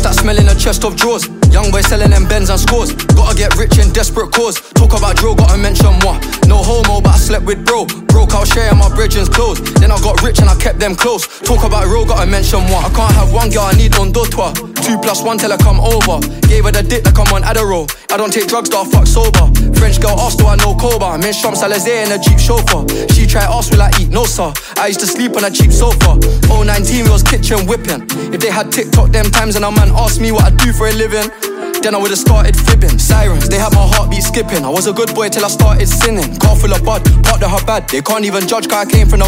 that smelling a chest of drawers. Young boy selling them Benz and scores. Gotta get rich in desperate cause. Talk about drill, gotta mention moi. No homo, but I slept with bro. Broke out sharing my brethrens clothes. Then I got rich and I kept them close. Talk about real, gotta mention moi. I can't have one girl, I need on d'autres. 2 + 1 till I come over. Gave her the dick like I'm on Adderall. I don't take drugs, though I fuck sober. French girl asked, do I know Koba? Men Champs Alizé in a Jeep chauffeur. She tried ask, will I eat? No sir. I used to sleep on a cheap sofa. 019 was kitchen whipping. If they had TikTok them times and a man asked me what I do for a living, then I would've started fibbing. Sirens, they had my heartbeat skipping. I was a good boy till I started sinning. Car full of bud, part of her bad. They can't even judge cause I came from the